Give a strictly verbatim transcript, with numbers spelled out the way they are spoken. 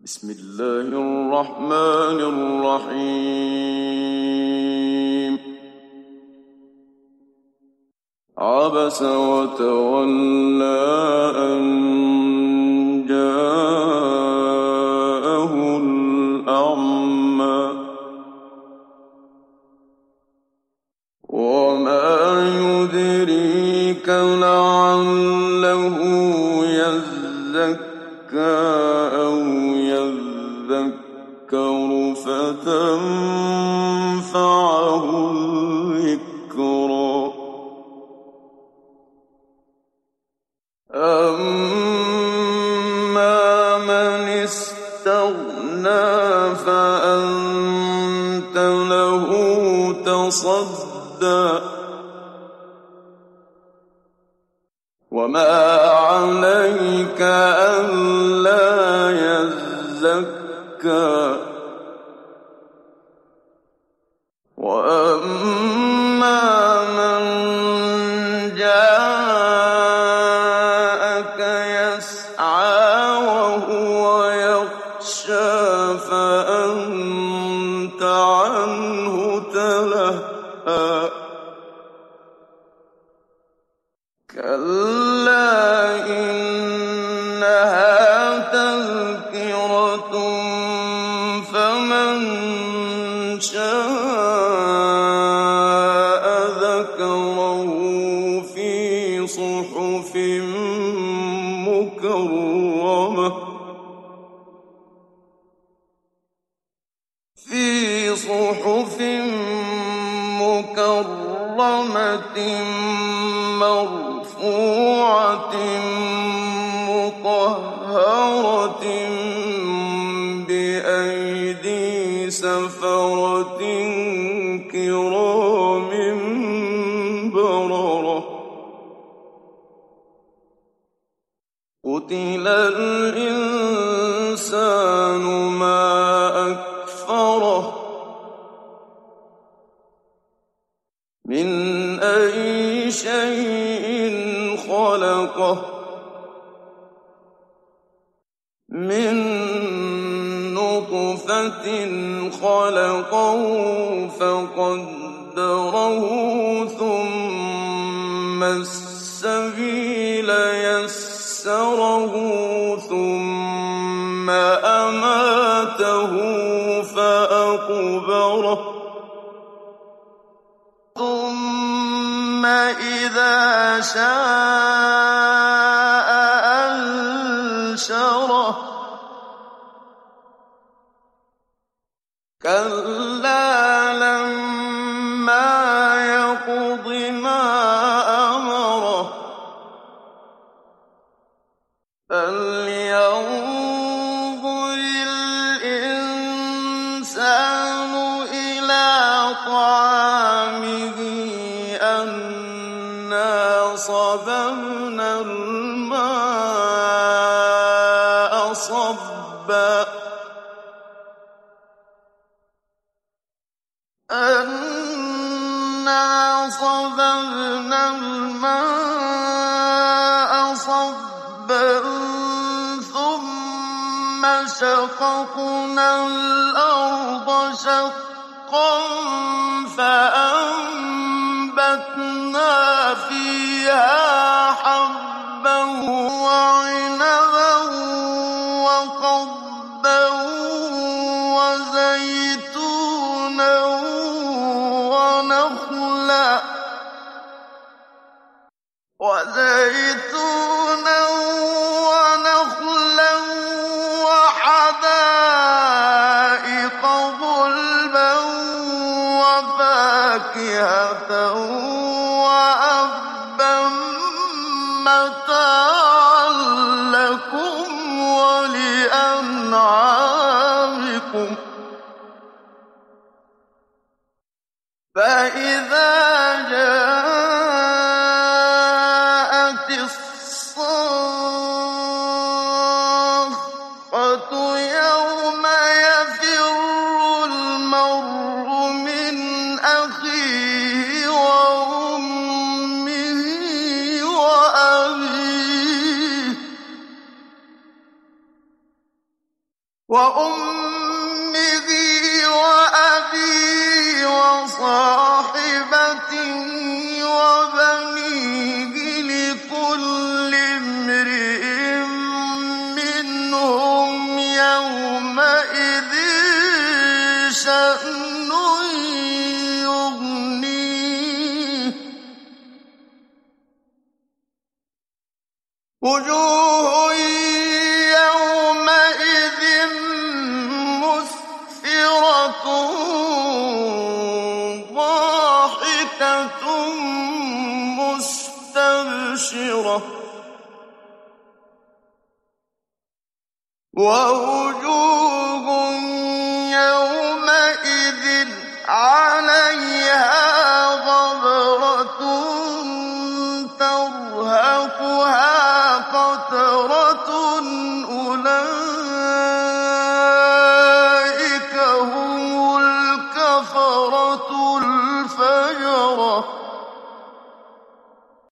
بسم الله الرحمن الرحيم عبس وتولى أن جاءه الأعمى وما يدريك لعله يزكى أو يذكر فتنفعه الذكرى أما من استغنى فأنت له تصدى وما عليك ألا يزكى وأما من جاءك يسعى وهو يخشى فأنت عنه تلهى كلا إنها تذكرة فمن شاء ذكره في صحف مكرمة في صحف مكرمة مرفوعة مطهرة بأيدي سفرة كرام بررة قتل الإنسان ما أكفره من أي شيء خلقه من نطفة خلقه فقدره ثم السبيل يسره ثم أماته فأقبره ثم إذا شاء أنشره كلا لما يقض ما أمره فلينظر الإنسان إلى طعامه أنا صببنا الماء صبا أنا صببنا الماء صبا ثم شققنا الأرض شقا فأنبتنا فيها حبا وعنبا وقضبا وزيتونا ونخلا وزيتونا ونخلا وحدائق غلبا وفاكهة وأبا متاعا لكم ولأنعامكم فإذا جاءت الصاخة يوم يفر المرء من أخيه وأمه وأبيه وأمه وأبيه وصاحبته وبنيه لكل امرئ منهم يومئذ شأن يغنيه وجوه يومئذ مسفرة ضاحكة مستبشرة ووجوه